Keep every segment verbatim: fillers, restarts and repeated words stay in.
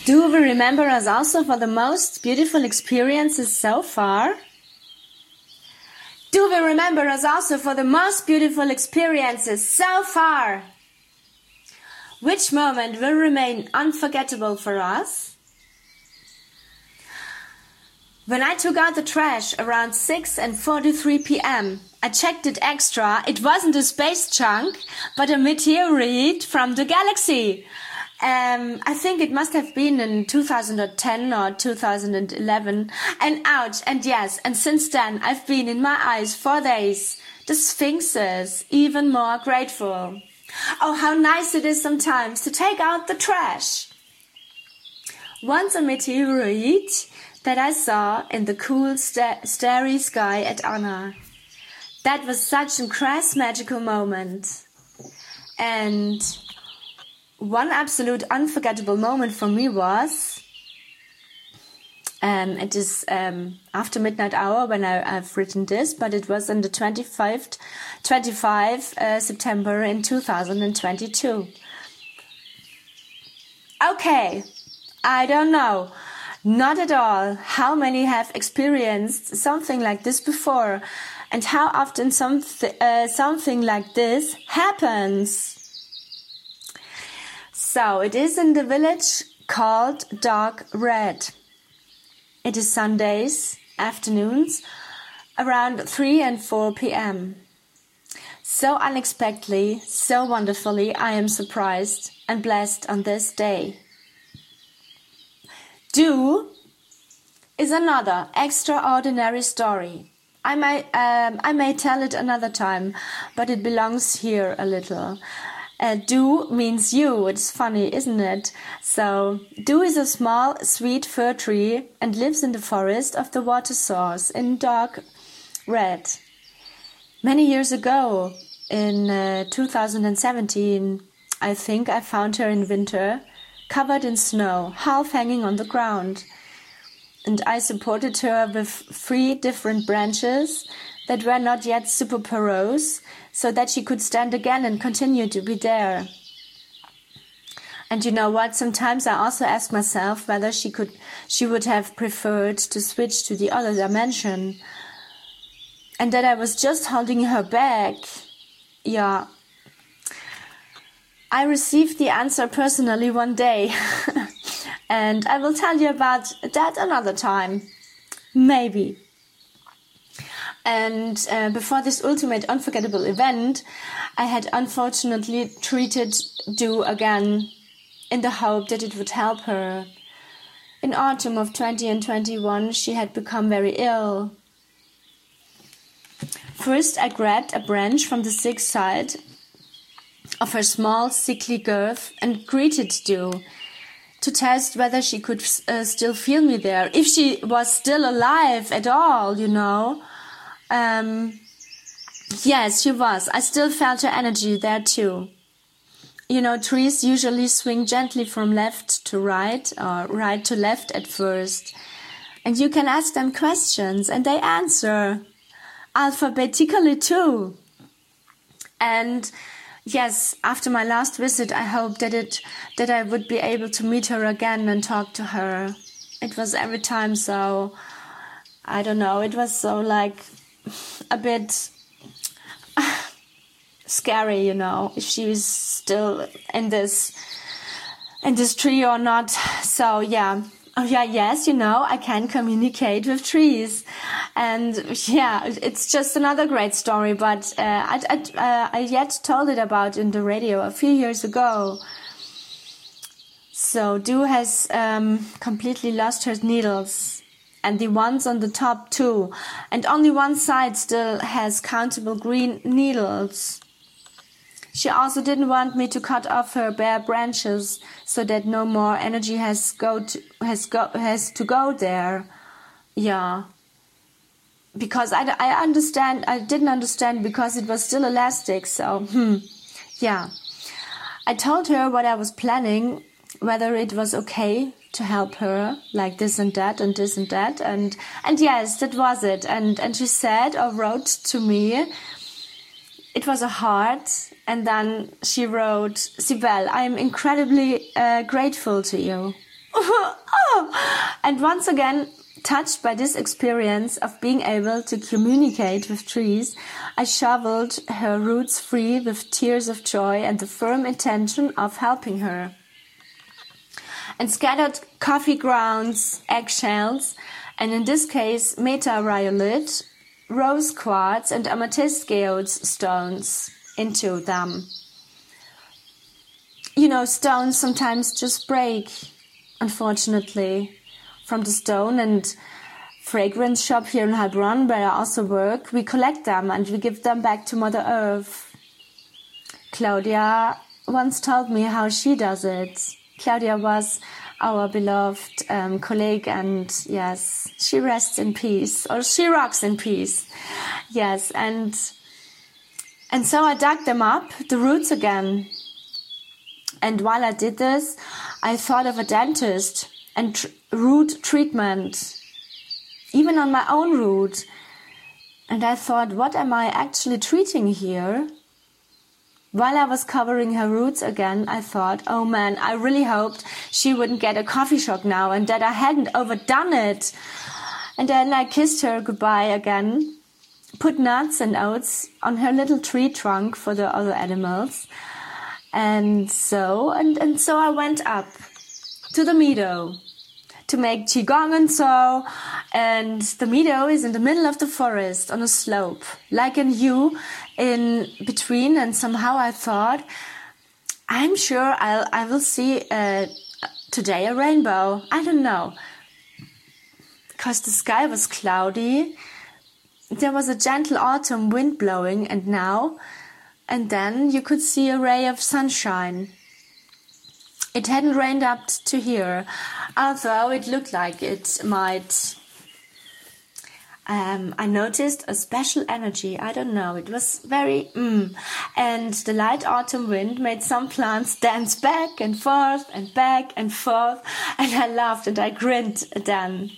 Do we remember us also for the most beautiful experiences so far? Do we remember us also for the most beautiful experiences so far? Which moment will remain unforgettable for us? When I took out the trash around six and forty-three p m, I checked it extra. It wasn't a space chunk, but a meteorite from the galaxy. Um, I think it must have been in two thousand ten or two thousand eleven. And ouch, and yes, and since then I've been in my eyes for days. The sphinxes, even more grateful. Oh, how nice it is sometimes to take out the trash. Once a meteorite that I saw in the cool sta- starry sky at Anna. That was such a crass magical moment. And one absolute unforgettable moment for me was, um, it is um, after midnight hour when I, I've written this, but it was on the twenty-fifth, twenty-fifth uh, September in two thousand twenty-two. Okay, I don't know, not at all how many have experienced something like this before, and how often something uh, something like this happens. So, it is in the village called Dark Red. It is Sundays, afternoons, around three and four p m. So unexpectedly, so wonderfully, I am surprised and blessed on this day. Do is another extraordinary story. I may, um, I may tell it another time, but it belongs here a little. Uh, Do means you. It's funny, isn't it? So, Do is a small, sweet fir tree and lives in the forest of the water source in Dark Red. Many years ago, in uh, two thousand seventeen, I think I found her in winter, covered in snow, half hanging on the ground. And I supported her with three different branches that were not yet super porous, so that she could stand again and continue to be there. And you know what? Sometimes I also ask myself whether she could, she would have preferred to switch to the other dimension, and that I was just holding her back. Yeah. I received the answer personally one day, and I will tell you about that another time. Maybe. And uh, before this ultimate unforgettable event, I had unfortunately treated Do again in the hope that it would help her. In autumn of twenty twenty-one, she had become very ill. First, I grabbed a branch from the sick side of her small, sickly girth and greeted Do to test whether she could uh, still feel me there, if she was still alive at all, you know. Um, yes, she was. I still felt her energy there too. You know, trees usually swing gently from left to right or right to left at first. And you can ask them questions and they answer alphabetically too. And yes, after my last visit, I hoped that it that I would be able to meet her again and talk to her. It was every time so, I don't know, it was so like a bit scary, you know, if she was still in this in this tree or not. So yeah, oh yeah, yes, you know, I can communicate with trees, and yeah, it's just another great story. But uh, I I, uh, I yet told it about in the radio a few years ago. So Do has um, completely lost her needles. And the ones on the top too. And only one side still has countable green needles. She also didn't want me to cut off her bare branches so that no more energy has go to, has go has to go there. Yeah. Because I, I understand, I didn't understand because it was still elastic. So, hmm, yeah. I told her what I was planning, whether it was okay to help her, like this and that and this and that, and and yes, that was it. And and she said or wrote to me, it was a heart, and then she wrote, Sibel, I am incredibly uh, grateful to you. oh. And once again, touched by this experience of being able to communicate with trees, I shoveled her roots free with tears of joy and the firm intention of helping her. And scattered coffee grounds, eggshells, and in this case meta-rhyolite, rose quartz and amethyst geode stones into them. You know, stones sometimes just break, unfortunately, from the stone and fragrance shop here in Heilbronn, where I also work. We collect them and we give them back to Mother Earth. Claudia once told me how she does it. Claudia was our beloved um, colleague, and yes, she rests in peace, or she rocks in peace. Yes, and and so I dug them up, the roots again. And while I did this, I thought of a dentist and tr- root treatment, even on my own root. And I thought, what am I actually treating here? While I was covering her roots again, I thought, oh man, I really hoped she wouldn't get a coffee shock now and that I hadn't overdone it. And then I kissed her goodbye again, put nuts and oats on her little tree trunk for the other animals. And so, and, and so I went up to the meadow to make qigong and so, and the meadow is in the middle of the forest on a slope, like in U in between, and somehow I thought, I'm sure I'll, I will see uh, today a rainbow. I don't know, because the sky was cloudy, there was a gentle autumn wind blowing, and now, and then you could see a ray of sunshine. It hadn't rained up to here, although it looked like it might. Um, I noticed a special energy. I don't know. It was very, mm. And the light autumn wind made some plants dance back and forth and back and forth. And I laughed and I grinned then.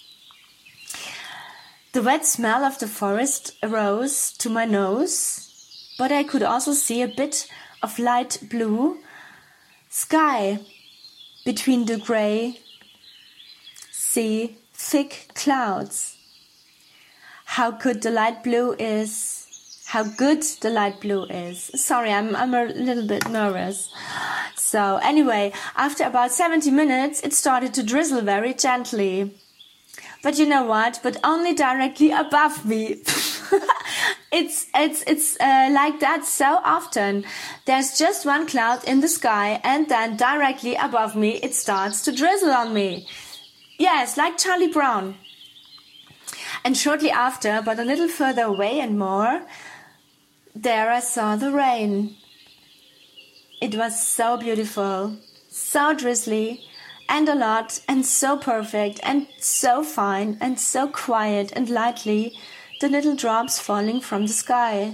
The wet smell of the forest arose to my nose, but I could also see a bit of light blue sky between the grey sea, thick clouds. How good the light blue is. How good the light blue is. Sorry, I'm I'm a little bit nervous. So anyway, after about seventy minutes, it started to drizzle very gently. But you know what? But only directly above me. It's it's it's uh, like that so often. There's just one cloud in the sky, and then directly above me it starts to drizzle on me. Yes, like Charlie Brown. And shortly after, but a little further away and more, there I saw the rain. It was so beautiful, so drizzly, and a lot, and so perfect, and so fine, and so quiet and lightly, the little drops falling from the sky.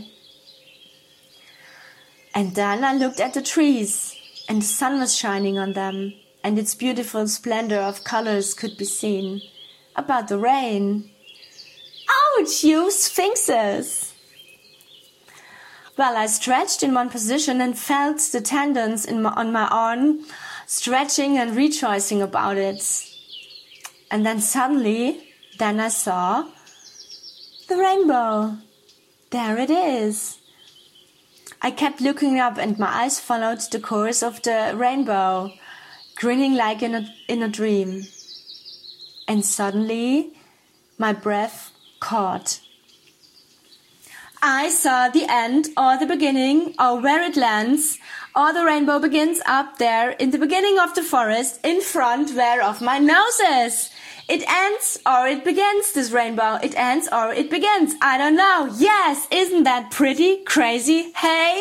And then I looked at the trees, and the sun was shining on them, and its beautiful splendor of colors could be seen. About the rain. Ouch, you sphinxes! Well, I stretched in one position and felt the tendons in my, on my arm, stretching and rejoicing about it. And then suddenly, then I saw the rainbow. There it is. I kept looking up and my eyes followed the course of the rainbow, grinning like in a, in a dream. And suddenly, my breath caught. I saw the end or the beginning or where it lands, or the rainbow begins up there in the beginning of the forest in front where of my nose is. It ends or it begins, this rainbow. It ends or it begins. I don't know. Yes, isn't that pretty crazy? Hey?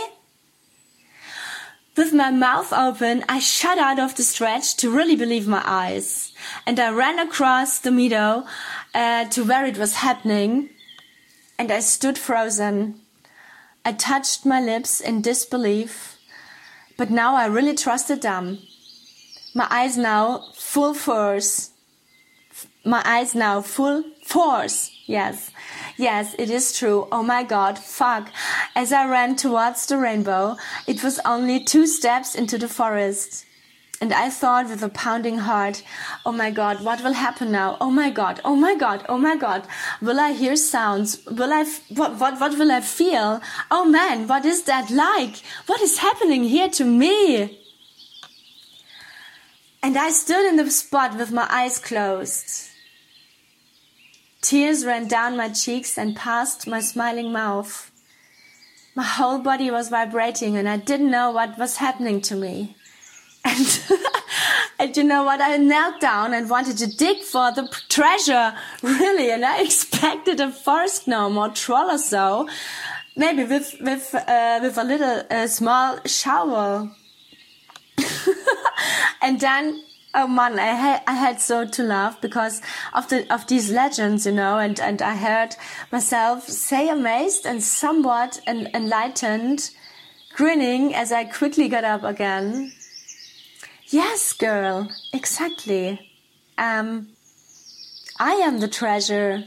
With my mouth open, I shut out of the stretch to really believe my eyes. And I ran across the meadow uh, to where it was happening. And I stood frozen. I touched my lips in disbelief. But now I really trusted them. My eyes now full force. My eyes now full force. Yes, yes, it is true. Oh my God, fuck. As I ran towards the rainbow, it was only two steps into the forest. And I thought with a pounding heart, oh my God, what will happen now? Oh my God, oh my God, oh my God. Will I hear sounds? Will I, f- what, what, what will I feel? Oh man, what is that like? What is happening here to me? And I stood in the spot with my eyes closed. Tears ran down my cheeks and past my smiling mouth. My whole body was vibrating and I didn't know what was happening to me. And, and you know what? I knelt down and wanted to dig for the treasure, really. And I expected a forest gnome or troll or so, maybe with with uh, with a little uh, small shovel. And then, oh man, I had I had so to laugh because of the of these legends, you know. And and I heard myself say amazed and somewhat en- enlightened, grinning as I quickly got up again. Yes, girl, exactly. Um, I am the treasure.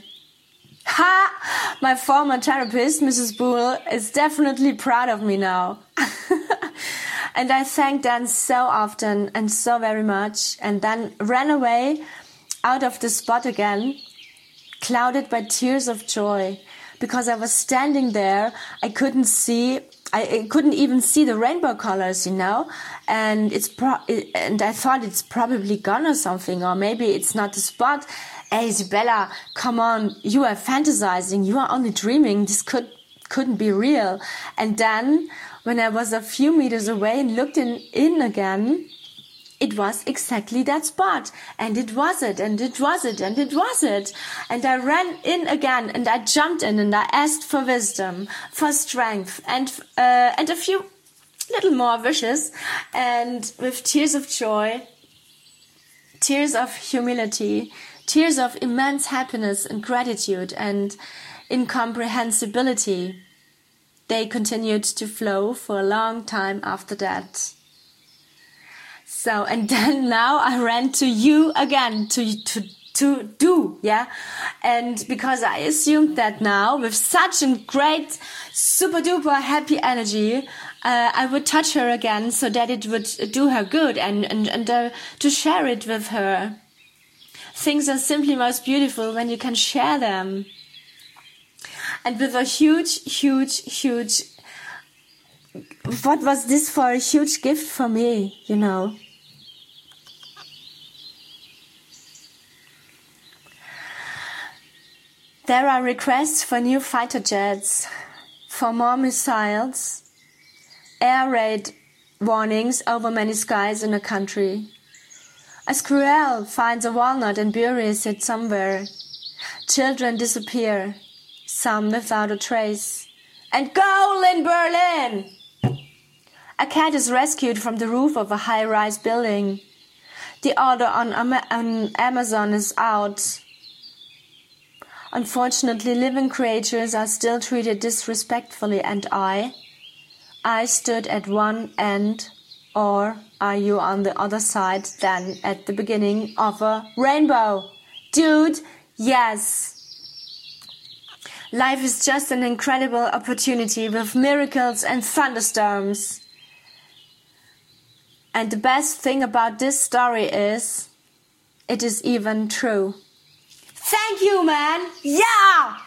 Ha! My former therapist, Missus Boole, is definitely proud of me now. And I thanked Dan so often and so very much, and then ran away out of the spot again, clouded by tears of joy, because I was standing there. I couldn't see. I couldn't even see the rainbow colors, you know, and it's pro- and I thought it's probably gone or something, or maybe it's not the spot. Hey, Isabella, come on, you are fantasizing, you are only dreaming. This could couldn't be real. And then, when I was a few meters away and looked in in again, it was exactly that spot, and it was it, and it was it, and it was it. And I ran in again, and I jumped in, and I asked for wisdom, for strength, and uh, and a few little more wishes, and with tears of joy, tears of humility, tears of immense happiness and gratitude and incomprehensibility, they continued to flow for a long time after that. So, and then now I ran to you again to, to, to do, yeah. And because I assumed that now with such a great, super duper happy energy, uh, I would touch her again so that it would do her good and, and, and uh, to share it with her. Things are simply most beautiful when you can share them. And with a huge, huge, huge, what was this for a huge gift for me, you know? There are requests for new fighter jets, for more missiles, air raid warnings over many skies in a country. A squirrel finds a walnut and buries it somewhere. Children disappear, some without a trace. And goal in Berlin! A cat is rescued from the roof of a high-rise building. The order on, on Amazon is out. Unfortunately, living creatures are still treated disrespectfully, and I, I stood at one end, or are you on the other side then at the beginning of a rainbow? Dude, yes. Life is just an incredible opportunity with miracles and thunderstorms. And the best thing about this story is, it is even true. Thank you, man. Yeah.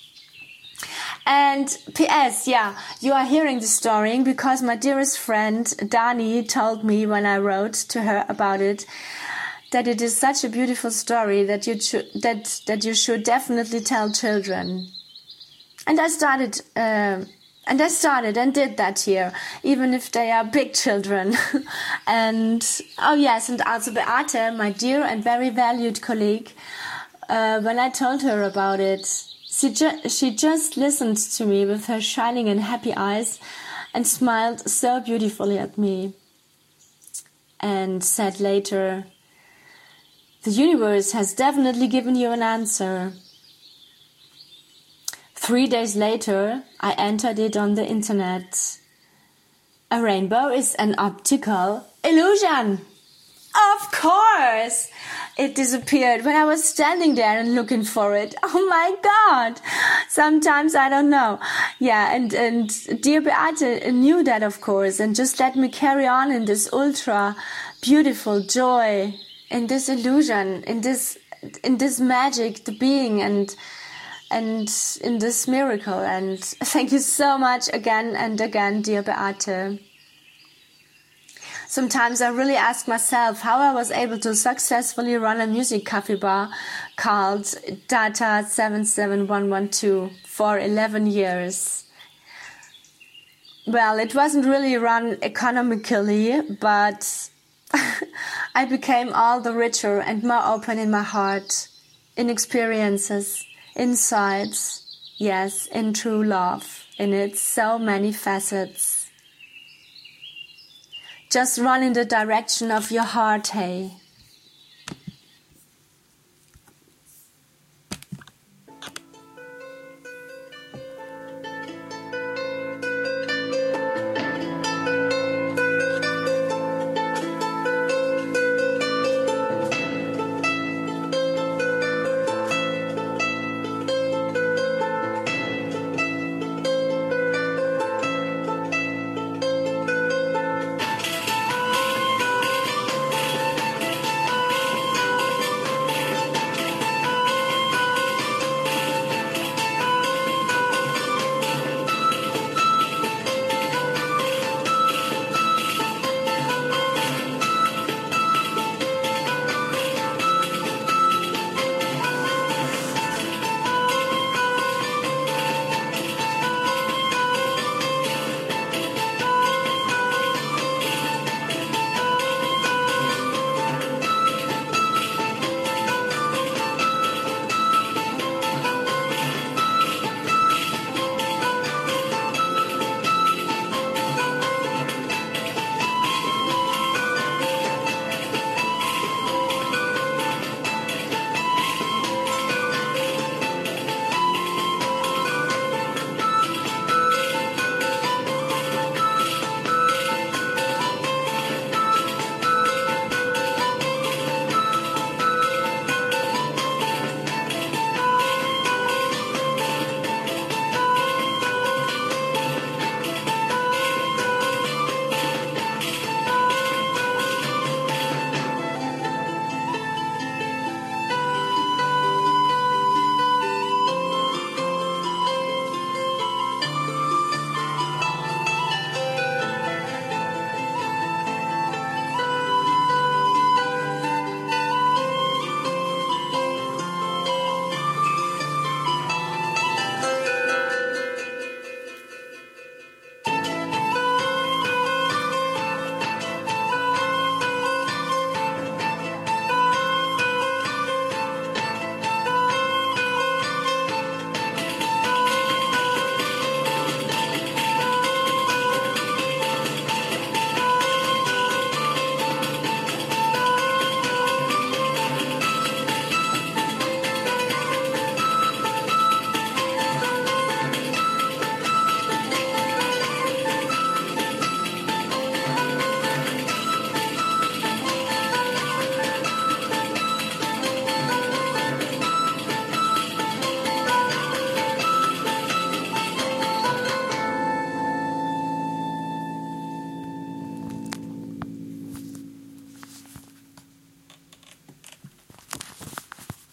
And P S, yeah, you are hearing the story because my dearest friend Dani told me when I wrote to her about it that it is such a beautiful story that you should that that you should definitely tell children. And I started, uh, and I started and did that here, even if they are big children. And oh yes, and also Beate, my dear and very valued colleague. Uh, when I told her about it, she, ju- she just listened to me with her shining and happy eyes and smiled so beautifully at me and said later, "The universe has definitely given you an answer." Three days later, I entered it on the internet. A rainbow is an optical illusion. Of course! It disappeared when I was standing there and looking for it. Oh my God! Sometimes I don't know. Yeah, and, and dear Beate knew that, of course, and just let me carry on in this ultra beautiful joy, in this illusion, in this in this magic, the being, and and in this miracle. And thank you so much again and again, dear Beate. Sometimes I really ask myself how I was able to successfully run a music cafe bar called Data seven seven one one two for eleven years. Well, it wasn't really run economically, but I became all the richer and more open in my heart, in experiences, insights, yes, in true love, in its so many facets. Just run in the direction of your heart, hey.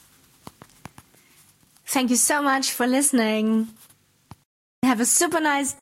Thank you so much for listening. Have a super nice